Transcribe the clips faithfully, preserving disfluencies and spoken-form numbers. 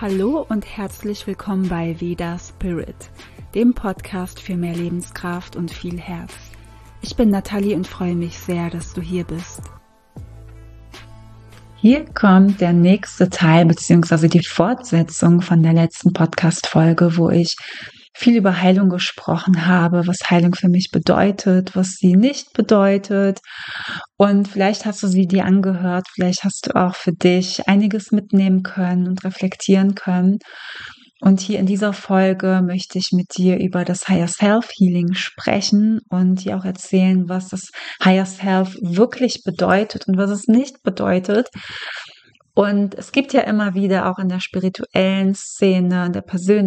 Hallo und herzlich willkommen bei Veda Spirit, dem Podcast für mehr Lebenskraft und viel Herz. Ich bin Nathalie und freue mich sehr, dass du hier bist. Hier kommt der nächste Teil bzw. die Fortsetzung von der letzten Podcast-Folge, wo ich viel über Heilung gesprochen habe, was Heilung für mich bedeutet, was sie nicht bedeutet. Und vielleicht hast du sie dir angehört, vielleicht hast du auch für dich einiges mitnehmen können und reflektieren können. Und hier in dieser Folge möchte ich mit dir über das Higher Self Healing sprechen und dir auch erzählen, was das Higher Self wirklich bedeutet und was es nicht bedeutet. Und es gibt ja immer wieder auch in der spirituellen Szene, in der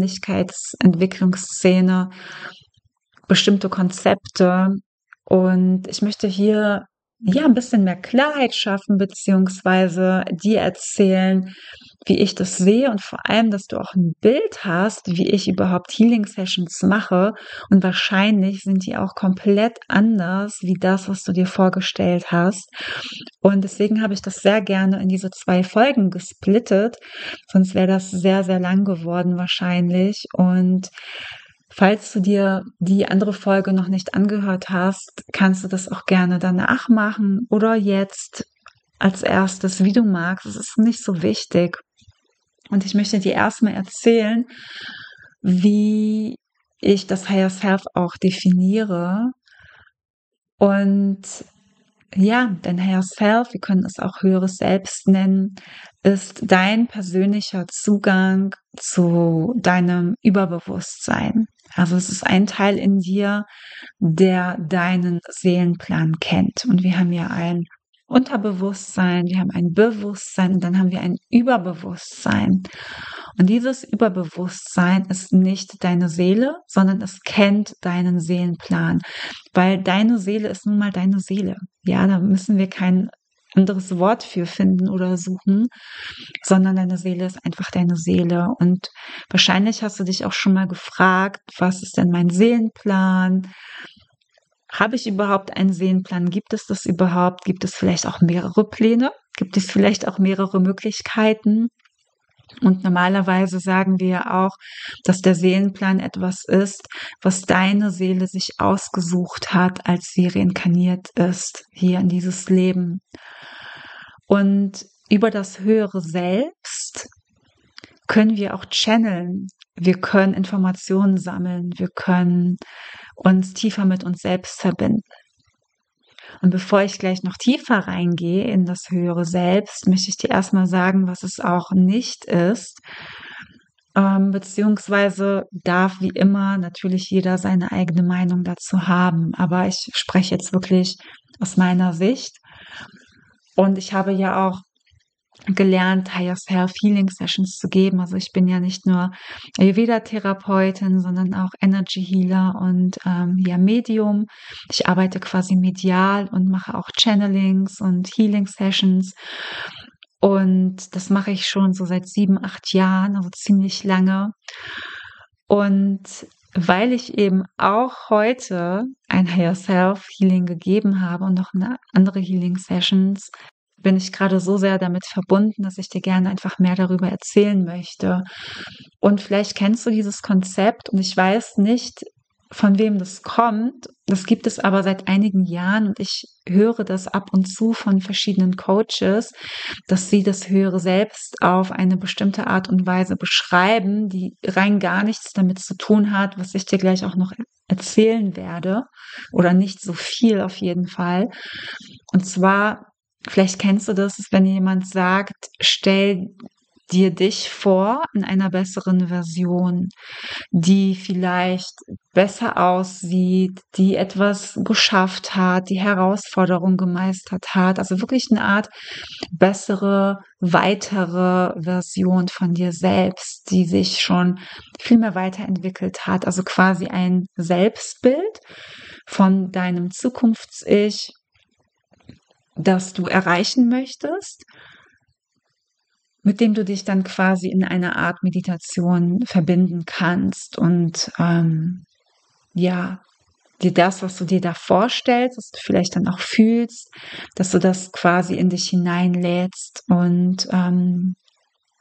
Persönlichkeitsentwicklungsszene bestimmte Konzepte. Und ich möchte hier ja ein bisschen mehr Klarheit schaffen, beziehungsweise dir erzählen, wie ich das sehe und vor allem, dass du auch ein Bild hast, wie ich überhaupt Healing Sessions mache. Und wahrscheinlich sind die auch komplett anders wie das, was du dir vorgestellt hast. Und deswegen habe ich das sehr gerne in diese zwei Folgen gesplittet. Sonst wäre das sehr, sehr lang geworden wahrscheinlich. Und falls du dir die andere Folge noch nicht angehört hast, kannst du das auch gerne danach machen oder jetzt als erstes, wie du magst. Es ist nicht so wichtig. Und ich möchte dir erstmal erzählen, wie ich das Higher Self auch definiere. Und ja, dein Higher Self, wir können es auch höheres Selbst nennen, ist dein persönlicher Zugang zu deinem Überbewusstsein. Also es ist ein Teil in dir, der deinen Seelenplan kennt. Und wir haben ja ein Unterbewusstsein, wir haben ein Bewusstsein und dann haben wir ein Überbewusstsein. Und dieses Überbewusstsein ist nicht deine Seele, sondern es kennt deinen Seelenplan, weil deine Seele ist nun mal deine Seele. Ja, da müssen wir kein anderes Wort für finden oder suchen, sondern deine Seele ist einfach deine Seele. Und wahrscheinlich hast du dich auch schon mal gefragt, was ist denn mein Seelenplan? Habe ich überhaupt einen Seelenplan? Gibt es das überhaupt? Gibt es vielleicht auch mehrere Pläne? Gibt es vielleicht auch mehrere Möglichkeiten? Und normalerweise sagen wir auch, dass der Seelenplan etwas ist, was deine Seele sich ausgesucht hat, als sie reinkarniert ist, hier in dieses Leben. Und über das höhere Selbst können wir auch channeln. Wir können Informationen sammeln. Wir können uns tiefer mit uns selbst verbinden. Und bevor ich gleich noch tiefer reingehe in das höhere Selbst, möchte ich dir erstmal sagen, was es auch nicht ist. Ähm, beziehungsweise darf wie immer natürlich jeder seine eigene Meinung dazu haben. Aber ich spreche jetzt wirklich aus meiner Sicht. Und ich habe ja auch gelernt, Higher Self Healing Sessions zu geben. Also ich bin ja nicht nur Ayurveda-Therapeutin, sondern auch Energy Healer und ähm, ja Medium. Ich arbeite quasi medial und mache auch Channelings und Healing Sessions. Und das mache ich schon so seit sieben, acht Jahren, also ziemlich lange. Und weil ich eben auch heute ein Higher Self Healing gegeben habe und noch eine andere Healing Sessions, bin ich gerade so sehr damit verbunden, dass ich dir gerne einfach mehr darüber erzählen möchte. Und vielleicht kennst du dieses Konzept und ich weiß nicht, von wem das kommt. Das gibt es aber seit einigen Jahren und ich höre das ab und zu von verschiedenen Coaches, dass sie das höhere Selbst auf eine bestimmte Art und Weise beschreiben, die rein gar nichts damit zu tun hat, was ich dir gleich auch noch erzählen werde. Oder nicht so viel auf jeden Fall. Und zwar, vielleicht kennst du das, ist, wenn jemand sagt, stell dir dich vor in einer besseren Version, die vielleicht besser aussieht, die etwas geschafft hat, die Herausforderung gemeistert hat. Also wirklich eine Art bessere, weitere Version von dir selbst, die sich schon viel mehr weiterentwickelt hat. Also quasi ein Selbstbild von deinem Zukunfts-Ich, das du erreichen möchtest, mit dem du dich dann quasi in einer Art Meditation verbinden kannst und ähm, ja, dir das, was du dir da vorstellst, was du vielleicht dann auch fühlst, dass du das quasi in dich hineinlädst und ähm,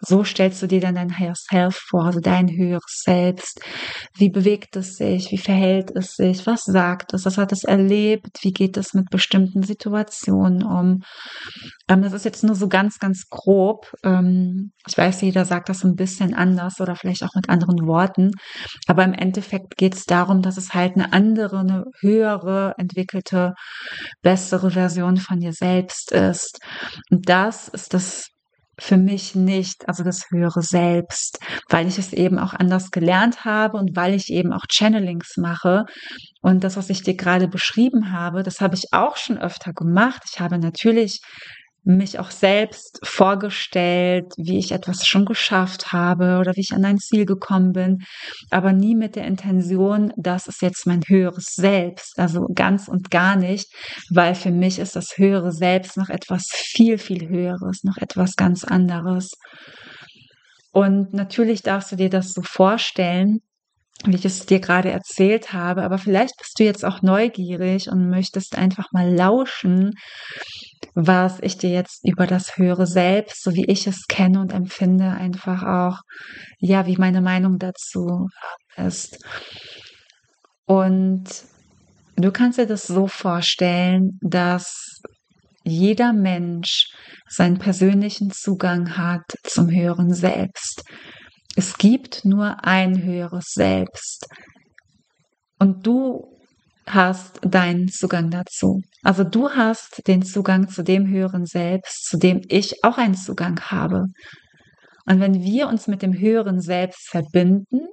so stellst du dir dann dein Higher Self vor, also dein höheres Selbst. Wie bewegt es sich? Wie verhält es sich? Was sagt es? Was hat es erlebt? Wie geht es mit bestimmten Situationen um? Ähm, das ist jetzt nur so ganz, ganz grob. Ähm, ich weiß, jeder sagt das ein bisschen anders oder vielleicht auch mit anderen Worten. Aber im Endeffekt geht es darum, dass es halt eine andere, eine höhere, entwickelte, bessere Version von dir selbst ist. Und das ist das für mich nicht, also das höhere Selbst, weil ich es eben auch anders gelernt habe und weil ich eben auch Channelings mache. Und das, was ich dir gerade beschrieben habe, das habe ich auch schon öfter gemacht. Ich habe natürlich mich auch selbst vorgestellt, wie ich etwas schon geschafft habe oder wie ich an ein Ziel gekommen bin, aber nie mit der Intention, das ist jetzt mein höheres Selbst, also ganz und gar nicht, weil für mich ist das höhere Selbst noch etwas viel, viel Höheres, noch etwas ganz anderes. Und natürlich darfst du dir das so vorstellen, wie ich es dir gerade erzählt habe, aber vielleicht bist du jetzt auch neugierig und möchtest einfach mal lauschen, was ich dir jetzt über das höhere Selbst, so wie ich es kenne und empfinde, einfach auch, ja, wie meine Meinung dazu ist. Und du kannst dir das so vorstellen, dass jeder Mensch seinen persönlichen Zugang hat zum höheren Selbst. Es gibt nur ein höheres Selbst. Und du hast deinen Zugang dazu. Also du hast den Zugang zu dem höheren Selbst, zu dem ich auch einen Zugang habe. Und wenn wir uns mit dem höheren Selbst verbinden,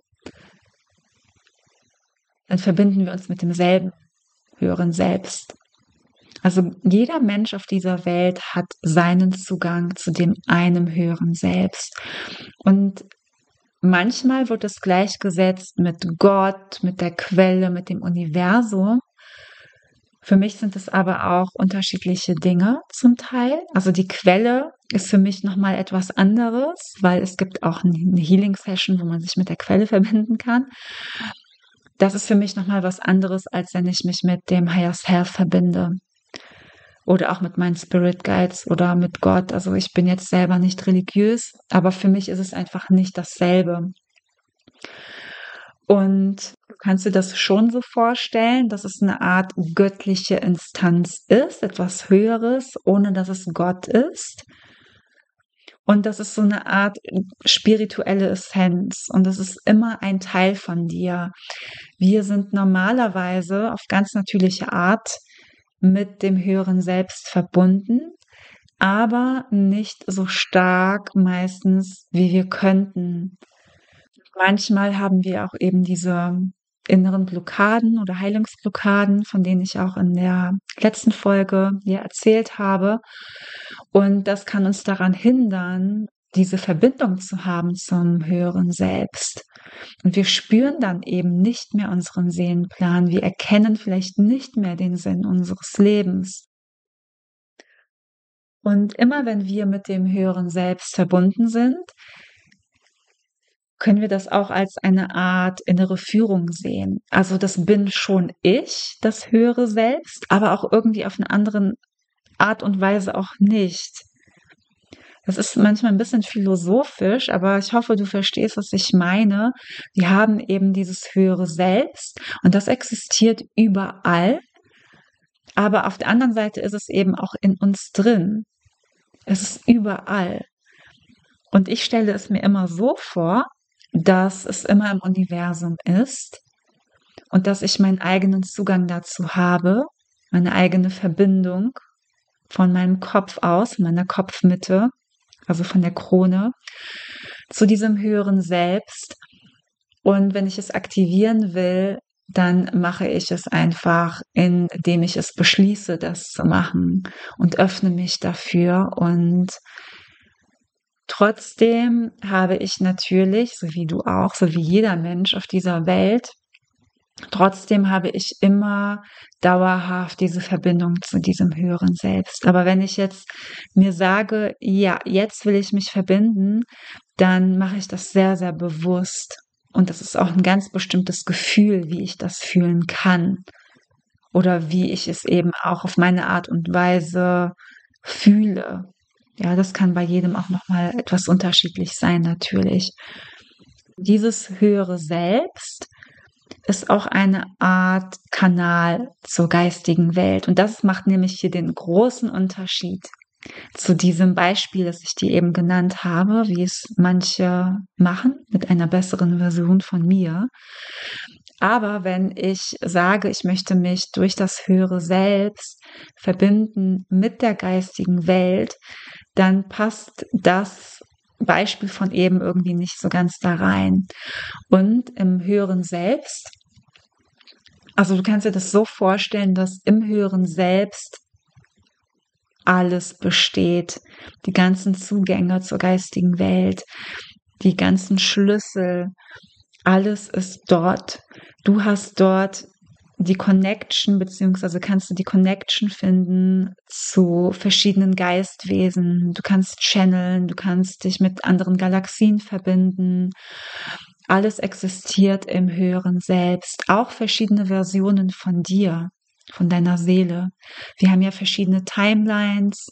dann verbinden wir uns mit demselben höheren Selbst. Also jeder Mensch auf dieser Welt hat seinen Zugang zu dem einem höheren Selbst. Und manchmal wird es gleichgesetzt mit Gott, mit der Quelle, mit dem Universum. Für mich sind es aber auch unterschiedliche Dinge zum Teil. Also die Quelle ist für mich nochmal etwas anderes, weil es gibt auch eine Healing-Session, wo man sich mit der Quelle verbinden kann. Das ist für mich nochmal was anderes, als wenn ich mich mit dem Higher Self verbinde. Oder auch mit meinen Spirit Guides oder mit Gott. Also ich bin jetzt selber nicht religiös, aber für mich ist es einfach nicht dasselbe. Und du kannst dir das schon so vorstellen, dass es eine Art göttliche Instanz ist, etwas Höheres, ohne dass es Gott ist. Und das ist so eine Art spirituelle Essenz. Und das ist immer ein Teil von dir. Wir sind normalerweise auf ganz natürliche Art mit dem höheren Selbst verbunden, aber nicht so stark meistens, wie wir könnten. Manchmal haben wir auch eben diese inneren Blockaden oder Heilungsblockaden, von denen ich auch in der letzten Folge dir erzählt habe. Und das kann uns daran hindern, diese Verbindung zu haben zum höheren Selbst. Und wir spüren dann eben nicht mehr unseren Seelenplan. Wir erkennen vielleicht nicht mehr den Sinn unseres Lebens. Und immer wenn wir mit dem höheren Selbst verbunden sind, können wir das auch als eine Art innere Führung sehen. Also das bin schon ich, das höhere Selbst, aber auch irgendwie auf eine andere Art und Weise auch nicht. Das ist manchmal ein bisschen philosophisch, aber ich hoffe, du verstehst, was ich meine. Wir haben eben dieses höhere Selbst und das existiert überall. Aber auf der anderen Seite ist es eben auch in uns drin. Es ist überall. Und ich stelle es mir immer so vor, dass es immer im Universum ist und dass ich meinen eigenen Zugang dazu habe, meine eigene Verbindung von meinem Kopf aus, meiner Kopfmitte, also von der Krone, zu diesem höheren Selbst. Und wenn ich es aktivieren will, dann mache ich es einfach, indem ich es beschließe, das zu machen und öffne mich dafür. Und trotzdem habe ich natürlich, so wie du auch, so wie jeder Mensch auf dieser Welt, trotzdem habe ich immer dauerhaft diese Verbindung zu diesem höheren Selbst. Aber wenn ich jetzt mir sage, ja, jetzt will ich mich verbinden, dann mache ich das sehr, sehr bewusst. Und das ist auch ein ganz bestimmtes Gefühl, wie ich das fühlen kann. Oder wie ich es eben auch auf meine Art und Weise fühle. Ja, das kann bei jedem auch noch mal etwas unterschiedlich sein natürlich. Dieses höhere Selbst ist auch eine Art Kanal zur geistigen Welt. Und das macht nämlich hier den großen Unterschied zu diesem Beispiel, das ich dir eben genannt habe, wie es manche machen mit einer besseren Version von mir. Aber wenn ich sage, ich möchte mich durch das höhere Selbst verbinden mit der geistigen Welt, dann passt das Beispiel von eben irgendwie nicht so ganz da rein. Und im höheren Selbst, also du kannst dir das so vorstellen, dass im höheren Selbst alles besteht, die ganzen Zugänge zur geistigen Welt, die ganzen Schlüssel, alles ist dort. Du hast dort die Connection, beziehungsweise kannst du die Connection finden zu verschiedenen Geistwesen. Du kannst channeln, du kannst dich mit anderen Galaxien verbinden. Alles existiert im höheren Selbst, auch verschiedene Versionen von dir, von deiner Seele. Wir haben ja verschiedene Timelines,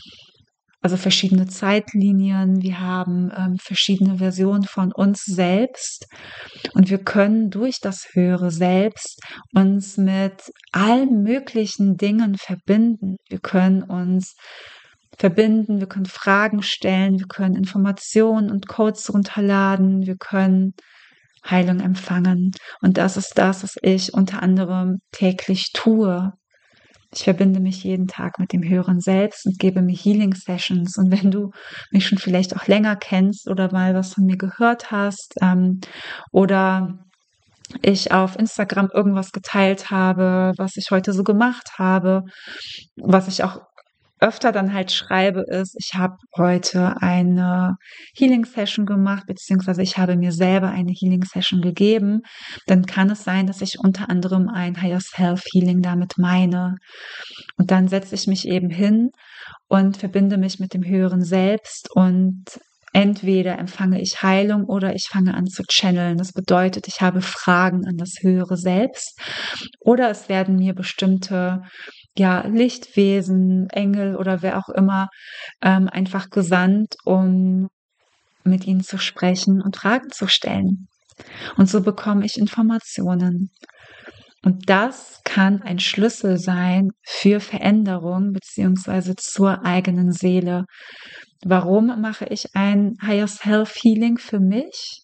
also verschiedene Zeitlinien. Wir haben ähm, verschiedene Versionen von uns selbst. Und wir können durch das höhere Selbst uns mit allen möglichen Dingen verbinden. Wir können uns verbinden, wir können Fragen stellen, wir können Informationen und Codes runterladen, wir können Heilung empfangen. Und das ist das, was ich unter anderem täglich tue. Ich verbinde mich jeden Tag mit dem höheren Selbst und gebe mir Healing Sessions. Und wenn du mich schon vielleicht auch länger kennst oder mal was von mir gehört hast, ähm, oder ich auf Instagram irgendwas geteilt habe, was ich heute so gemacht habe, was ich auch öfter dann halt schreibe, ist, ich habe heute eine Healing Session gemacht, beziehungsweise ich habe mir selber eine Healing Session gegeben, dann kann es sein, dass ich unter anderem ein Higher Self Healing damit meine. Und dann setze ich mich eben hin und verbinde mich mit dem höheren Selbst und entweder empfange ich Heilung oder ich fange an zu channeln. Das bedeutet, ich habe Fragen an das höhere Selbst oder es werden mir bestimmte ja, Lichtwesen, Engel oder wer auch immer ähm, einfach gesandt, um mit ihnen zu sprechen und Fragen zu stellen. Und so bekomme ich Informationen. Und das kann ein Schlüssel sein für Veränderung beziehungsweise zur eigenen Seele. Warum mache ich ein Higher Self Healing für mich?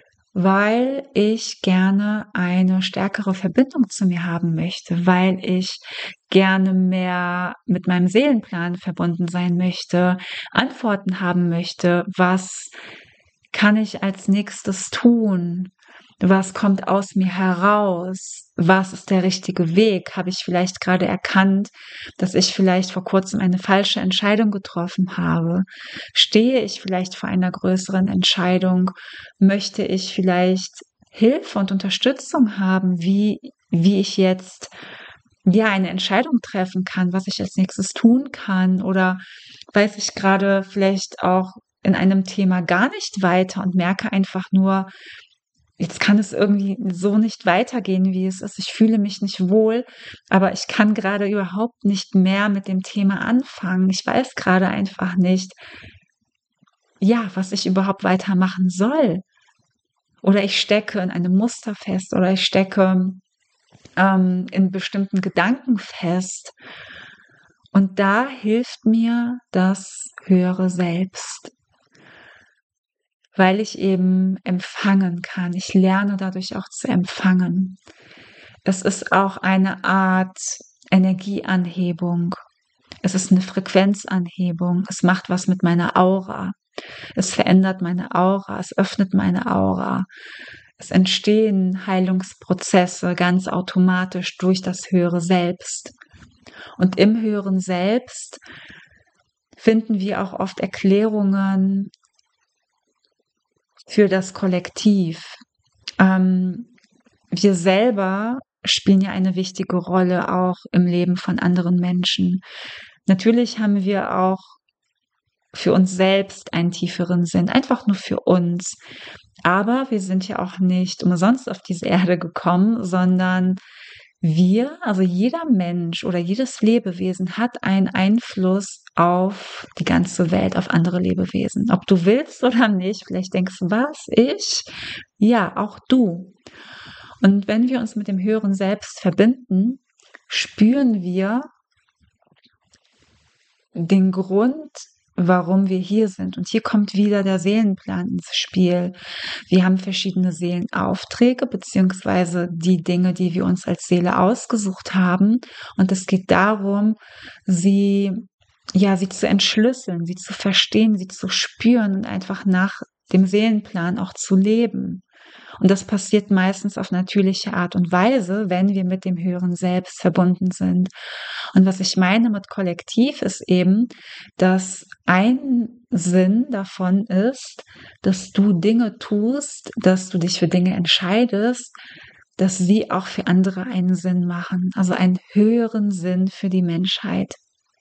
Weil ich gerne eine stärkere Verbindung zu mir haben möchte, weil ich gerne mehr mit meinem Seelenplan verbunden sein möchte, Antworten haben möchte, was kann ich als nächstes tun? Was kommt aus mir heraus? Was ist der richtige Weg? Habe ich vielleicht gerade erkannt, dass ich vielleicht vor kurzem eine falsche Entscheidung getroffen habe? Stehe ich vielleicht vor einer größeren Entscheidung? Möchte ich vielleicht Hilfe und Unterstützung haben, wie, wie ich jetzt ja eine Entscheidung treffen kann, was ich als nächstes tun kann? Oder weiß ich gerade vielleicht auch in einem Thema gar nicht weiter und merke einfach nur, jetzt kann es irgendwie so nicht weitergehen, wie es ist. Ich fühle mich nicht wohl, aber ich kann gerade überhaupt nicht mehr mit dem Thema anfangen. Ich weiß gerade einfach nicht, ja, was ich überhaupt weitermachen soll. Oder ich stecke in einem Muster fest oder ich stecke ähm, in bestimmten Gedanken fest. Und da hilft mir das höhere Selbst, weil ich eben empfangen kann. Ich lerne dadurch auch zu empfangen. Es ist auch eine Art Energieanhebung. Es ist eine Frequenzanhebung. Es macht was mit meiner Aura. Es verändert meine Aura. Es öffnet meine Aura. Es entstehen Heilungsprozesse ganz automatisch durch das höhere Selbst. Und im höheren Selbst finden wir auch oft Erklärungen für das Kollektiv. Ähm, wir selber spielen ja eine wichtige Rolle auch im Leben von anderen Menschen. Natürlich haben wir auch für uns selbst einen tieferen Sinn, einfach nur für uns. Aber wir sind ja auch nicht umsonst auf diese Erde gekommen, sondern wir, also jeder Mensch oder jedes Lebewesen hat einen Einfluss auf die ganze Welt, auf andere Lebewesen. Ob du willst oder nicht, vielleicht denkst du, was, ich? Ja, auch du. Und wenn wir uns mit dem höheren Selbst verbinden, spüren wir den Grund, warum wir hier sind. Und hier kommt wieder der Seelenplan ins Spiel. Wir haben verschiedene Seelenaufträge, beziehungsweise die Dinge, die wir uns als Seele ausgesucht haben. Und es geht darum, sie, ja, sie zu entschlüsseln, sie zu verstehen, sie zu spüren und einfach nach dem Seelenplan auch zu leben. Und das passiert meistens auf natürliche Art und Weise, wenn wir mit dem höheren Selbst verbunden sind. Und was ich meine mit Kollektiv ist eben, dass ein Sinn davon ist, dass du Dinge tust, dass du dich für Dinge entscheidest, dass sie auch für andere einen Sinn machen, also einen höheren Sinn für die Menschheit.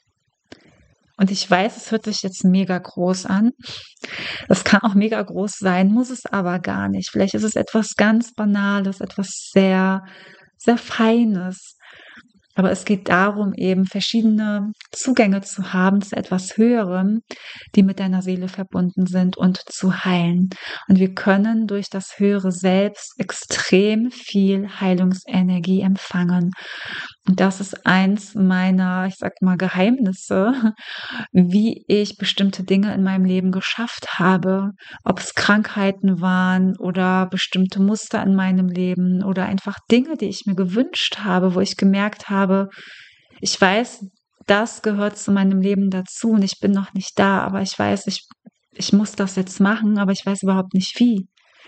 Und ich weiß, es hört sich jetzt mega groß an. Das kann auch mega groß sein, muss es aber gar nicht. Vielleicht ist es etwas ganz Banales, etwas sehr, sehr Feines. Aber es geht darum, eben verschiedene Zugänge zu haben zu etwas Höherem, die mit deiner Seele verbunden sind und zu heilen. Und wir können durch das höhere Selbst extrem viel Heilungsenergie empfangen. Und das ist eins meiner, ich sag mal, Geheimnisse, wie ich bestimmte Dinge in meinem Leben geschafft habe. Ob es Krankheiten waren oder bestimmte Muster in meinem Leben oder einfach Dinge, die ich mir gewünscht habe, wo ich gemerkt habe, ich weiß, das gehört zu meinem Leben dazu und ich bin noch nicht da, aber ich weiß, ich, ich muss das jetzt machen, aber ich weiß überhaupt nicht wie.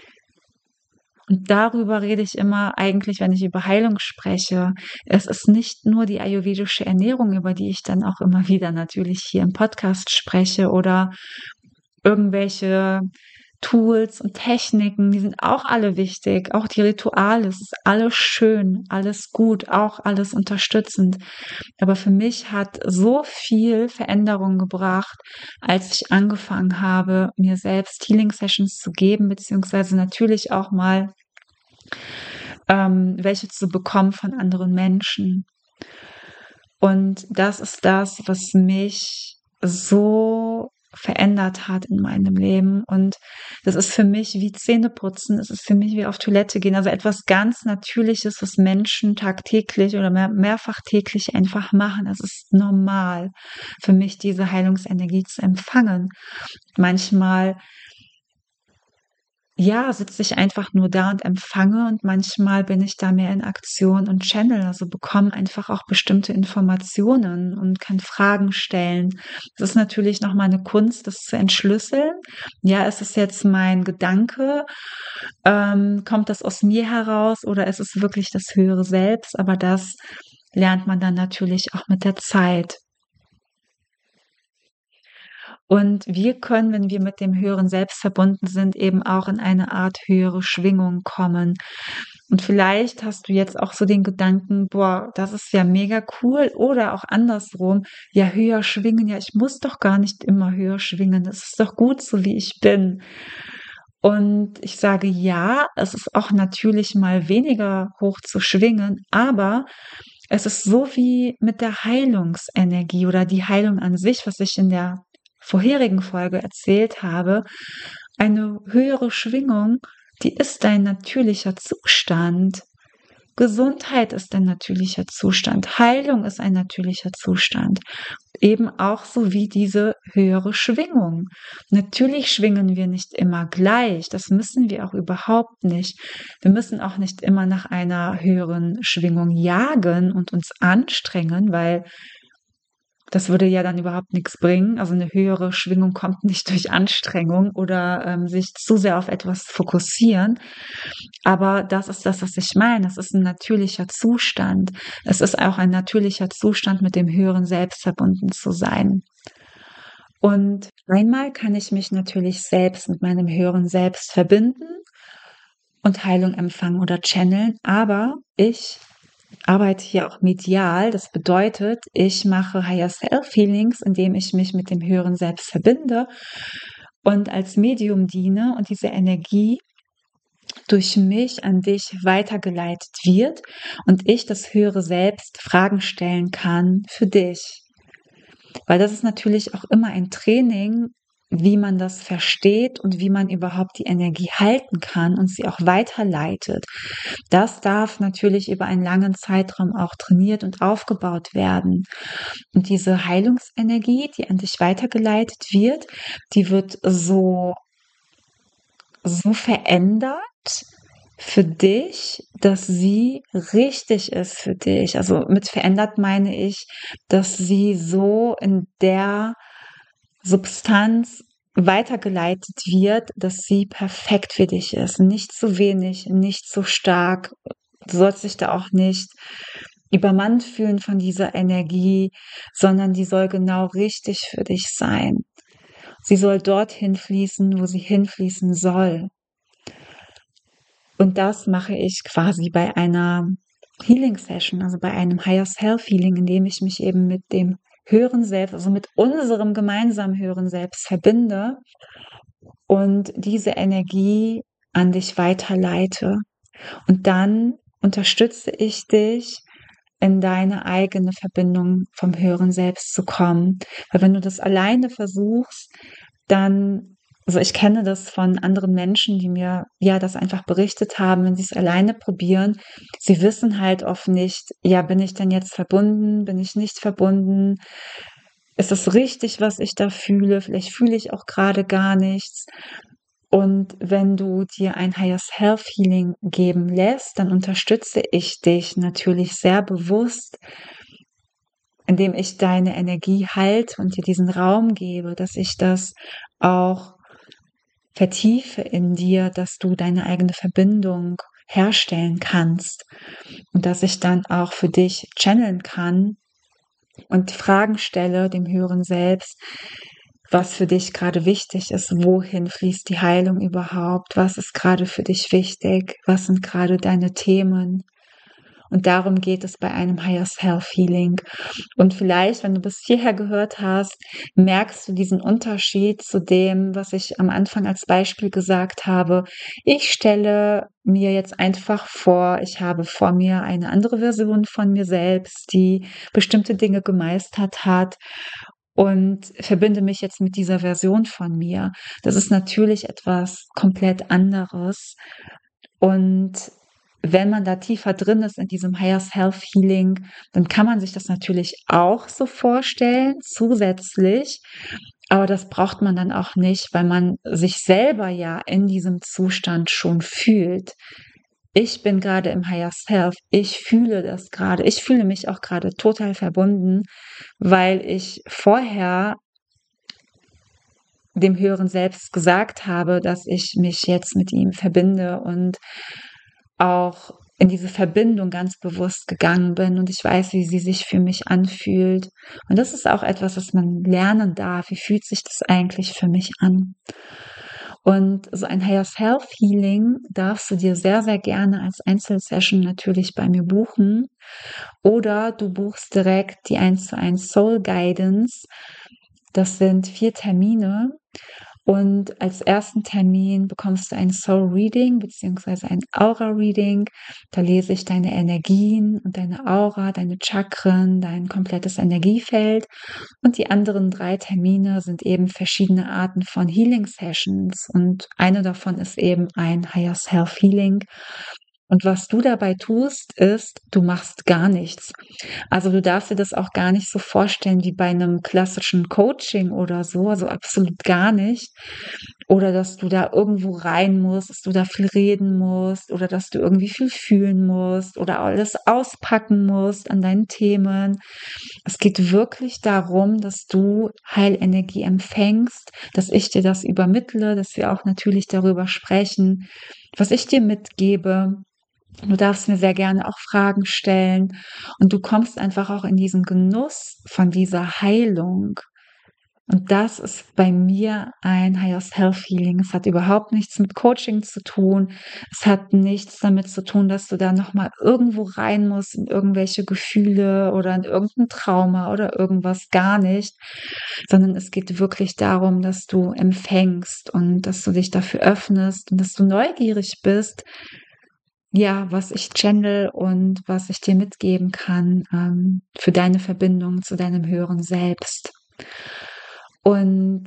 Und darüber rede ich immer eigentlich, wenn ich über Heilung spreche. Es ist nicht nur die ayurvedische Ernährung, über die ich dann auch immer wieder natürlich hier im Podcast spreche oder irgendwelche Tools und Techniken, die sind auch alle wichtig. Auch die Rituale, es ist alles schön, alles gut, auch alles unterstützend. Aber für mich hat so viel Veränderung gebracht, als ich angefangen habe, mir selbst Healing Sessions zu geben, beziehungsweise natürlich auch mal ähm, welche zu bekommen von anderen Menschen. Und das ist das, was mich so verändert hat in meinem Leben. Und das ist für mich wie Zähneputzen, es ist für mich wie auf Toilette gehen. Also etwas ganz Natürliches, was Menschen tagtäglich oder mehr, mehrfach täglich einfach machen. Es ist normal für mich, diese Heilungsenergie zu empfangen. Manchmal ja, sitze ich einfach nur da und empfange und manchmal bin ich da mehr in Aktion und channel, also bekomme einfach auch bestimmte Informationen und kann Fragen stellen. Das ist natürlich noch mal 'ne Kunst, das zu entschlüsseln. Ja, ist es jetzt mein Gedanke? Ähm, kommt das aus mir heraus oder ist es wirklich das höhere Selbst? Aber das lernt man dann natürlich auch mit der Zeit. Und wir können, wenn wir mit dem höheren Selbst verbunden sind, eben auch in eine Art höhere Schwingung kommen. Und vielleicht hast du jetzt auch so den Gedanken: „Boah, das ist ja mega cool“, oder auch andersrum: „Ja, höher schwingen, ja, ich muss doch gar nicht immer höher schwingen. Es ist doch gut so, wie ich bin.“ Und ich sage: „Ja, es ist auch natürlich mal weniger hoch zu schwingen, aber es ist so wie mit der Heilungsenergie oder die Heilung an sich, was ich in der vorherigen Folge erzählt habe, eine höhere Schwingung, die ist dein natürlicher Zustand. Gesundheit ist ein natürlicher Zustand. Heilung ist ein natürlicher Zustand. Eben auch so wie diese höhere Schwingung. Natürlich schwingen wir nicht immer gleich. Das müssen wir auch überhaupt nicht. Wir müssen auch nicht immer nach einer höheren Schwingung jagen und uns anstrengen, weil das würde ja dann überhaupt nichts bringen. Also eine höhere Schwingung kommt nicht durch Anstrengung oder ähm, sich zu sehr auf etwas fokussieren. Aber das ist das, was ich meine. Es ist ein natürlicher Zustand. Es ist auch ein natürlicher Zustand, mit dem höheren Selbst verbunden zu sein. Und einmal kann ich mich natürlich selbst mit meinem höheren Selbst verbinden und Heilung empfangen oder channeln, aber ich arbeite hier auch medial. Das bedeutet, ich mache Higher Self Healings, indem ich mich mit dem höheren Selbst verbinde und als Medium diene und diese Energie durch mich an dich weitergeleitet wird und ich, das höhere Selbst, Fragen stellen kann für dich. Weil das ist natürlich auch immer ein Training, wie man das versteht und wie man überhaupt die Energie halten kann und sie auch weiterleitet. Das darf natürlich über einen langen Zeitraum auch trainiert und aufgebaut werden. Und diese Heilungsenergie, die an dich weitergeleitet wird, die wird so, so verändert für dich, dass sie richtig ist für dich. Also mit verändert meine ich, dass sie so in der Substanz weitergeleitet wird, dass sie perfekt für dich ist. Nicht zu wenig, nicht zu stark. Du sollst dich da auch nicht übermannt fühlen von dieser Energie, sondern die soll genau richtig für dich sein. Sie soll dorthin fließen, wo sie hinfließen soll. Und das mache ich quasi bei einer Healing Session, also bei einem Higher Self Healing, in dem ich mich eben mit dem höheren Selbst, also mit unserem gemeinsamen höheren Selbst verbinde und diese Energie an dich weiterleite. Und dann unterstütze ich dich, in deine eigene Verbindung vom höheren Selbst zu kommen. Weil wenn du das alleine versuchst, dann, also ich kenne das von anderen Menschen, die mir ja das einfach berichtet haben, wenn sie es alleine probieren, sie wissen halt oft nicht, ja, bin ich denn jetzt verbunden, bin ich nicht verbunden? Ist es richtig, was ich da fühle? Vielleicht fühle ich auch gerade gar nichts. Und wenn du dir ein Higher Self Healing geben lässt, dann unterstütze ich dich natürlich sehr bewusst, indem ich deine Energie halte und dir diesen Raum gebe, dass ich das auch vertiefe in dir, dass du deine eigene Verbindung herstellen kannst und dass ich dann auch für dich channeln kann und Fragen stelle dem höheren Selbst, was für dich gerade wichtig ist, wohin fließt die Heilung überhaupt, was ist gerade für dich wichtig, was sind gerade deine Themen. Und darum geht es bei einem Higher Self Healing. Und vielleicht, wenn du bis hierher gehört hast, merkst du diesen Unterschied zu dem, was ich am Anfang als Beispiel gesagt habe. Ich stelle mir jetzt einfach vor, ich habe vor mir eine andere Version von mir selbst, die bestimmte Dinge gemeistert hat und verbinde mich jetzt mit dieser Version von mir. Das ist natürlich etwas komplett anderes. Und wenn man da tiefer drin ist in diesem Higher Self Healing, dann kann man sich das natürlich auch so vorstellen, zusätzlich. Aber das braucht man dann auch nicht, weil man sich selber ja in diesem Zustand schon fühlt. Ich bin gerade im Higher Self. Ich fühle das gerade. Ich fühle mich auch gerade total verbunden, weil ich vorher dem höheren Selbst gesagt habe, dass ich mich jetzt mit ihm verbinde und auch in diese Verbindung ganz bewusst gegangen bin und ich weiß, wie sie sich für mich anfühlt. Und das ist auch etwas, was man lernen darf. Wie fühlt sich das eigentlich für mich an? Und so ein Higher Self Healing darfst du dir sehr, sehr gerne als Einzelsession natürlich bei mir buchen. Oder du buchst direkt die eins zu eins Soul Guidance. Das sind vier Termine. Und als ersten Termin bekommst du ein Soul Reading beziehungsweise ein Aura Reading. Da lese ich deine Energien und deine Aura, deine Chakren, dein komplettes Energiefeld. Und die anderen drei Termine sind eben verschiedene Arten von Healing Sessions. Und eine davon ist eben ein Higher Self Healing. Und was du dabei tust, ist, du machst gar nichts. Also du darfst dir das auch gar nicht so vorstellen wie bei einem klassischen Coaching oder so, also absolut gar nicht. Oder dass du da irgendwo rein musst, dass du da viel reden musst oder dass du irgendwie viel fühlen musst oder alles auspacken musst an deinen Themen. Es geht wirklich darum, dass du Heilenergie empfängst, dass ich dir das übermittle, dass wir auch natürlich darüber sprechen, was ich dir mitgebe. Du darfst mir sehr gerne auch Fragen stellen und du kommst einfach auch in diesen Genuss von dieser Heilung. Und das ist bei mir ein Higher Self Healing. Es hat überhaupt nichts mit Coaching zu tun. Es hat nichts damit zu tun, dass du da nochmal irgendwo rein musst in irgendwelche Gefühle oder in irgendein Trauma oder irgendwas, gar nicht. Sondern es geht wirklich darum, dass du empfängst und dass du dich dafür öffnest und dass du neugierig bist, ja, was ich channel und was ich dir mitgeben kann, ähm, für deine Verbindung zu deinem höheren Selbst. Und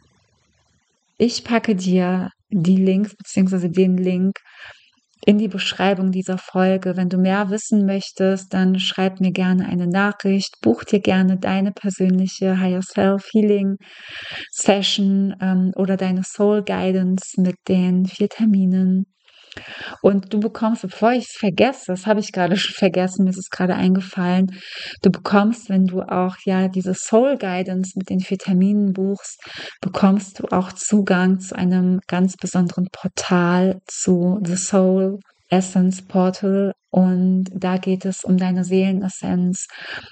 ich packe dir die Links beziehungsweise den Link in die Beschreibung dieser Folge. Wenn du mehr wissen möchtest, dann schreib mir gerne eine Nachricht, buch dir gerne deine persönliche Higher Self Healing Session ähm, oder deine Soul Guidance mit den vier Terminen. Und du bekommst, bevor ich es vergesse, das habe ich gerade schon vergessen, mir ist es gerade eingefallen, du bekommst, wenn du auch ja diese Soul Guidance mit den vier Terminen buchst, bekommst du auch Zugang zu einem ganz besonderen Portal, zu The Soul Essence Portal. Und da geht es um deine Seelenessenz.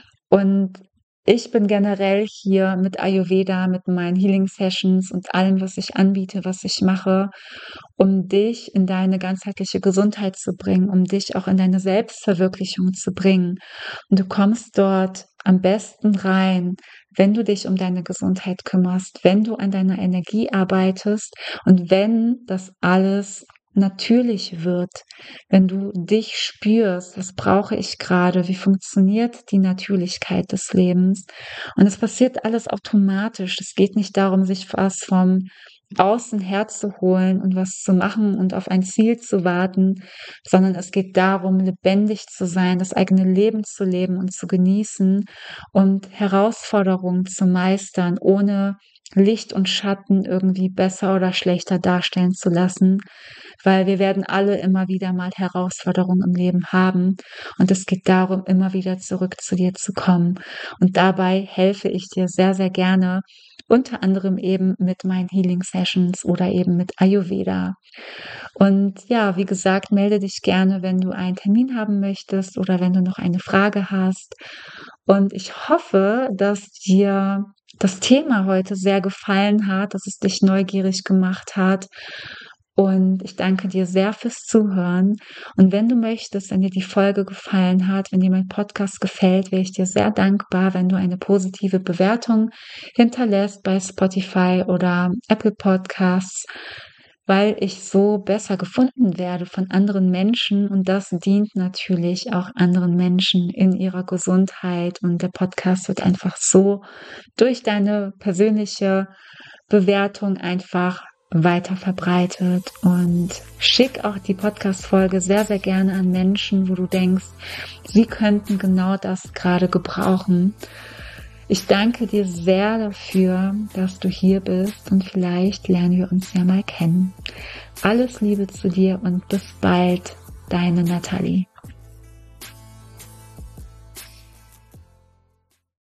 Und ich bin generell hier mit Ayurveda, mit meinen Healing Sessions und allem, was ich anbiete, was ich mache, um dich in deine ganzheitliche Gesundheit zu bringen, um dich auch in deine Selbstverwirklichung zu bringen. Und du kommst dort am besten rein, wenn du dich um deine Gesundheit kümmerst, wenn du an deiner Energie arbeitest und wenn das alles natürlich wird, wenn du dich spürst, was brauche ich gerade, wie funktioniert die Natürlichkeit des Lebens. Und es passiert alles automatisch. Es geht nicht darum, sich was vom Außen herzuholen und was zu machen und auf ein Ziel zu warten, sondern es geht darum, lebendig zu sein, das eigene Leben zu leben und zu genießen und Herausforderungen zu meistern, ohne Licht und Schatten irgendwie besser oder schlechter darstellen zu lassen, weil wir werden alle immer wieder mal Herausforderungen im Leben haben und es geht darum, immer wieder zurück zu dir zu kommen. Und dabei helfe ich dir sehr, sehr gerne, unter anderem eben mit meinen Healing Sessions oder eben mit Ayurveda. Und ja, wie gesagt, melde dich gerne, wenn du einen Termin haben möchtest oder wenn du noch eine Frage hast. Und ich hoffe, dass dir das Thema heute sehr gefallen hat, dass es dich neugierig gemacht hat. Und ich danke dir sehr fürs Zuhören. Und wenn du möchtest, wenn dir die Folge gefallen hat, wenn dir mein Podcast gefällt, wäre ich dir sehr dankbar, wenn du eine positive Bewertung hinterlässt bei Spotify oder Apple Podcasts, weil ich so besser gefunden werde von anderen Menschen und das dient natürlich auch anderen Menschen in ihrer Gesundheit und der Podcast wird einfach so durch deine persönliche Bewertung einfach weiter verbreitet und schick auch die Podcast-Folge sehr, sehr gerne an Menschen, wo du denkst, sie könnten genau das gerade gebrauchen. Ich danke dir sehr dafür, dass du hier bist und vielleicht lernen wir uns ja mal kennen. Alles Liebe zu dir und bis bald, deine Nathalie.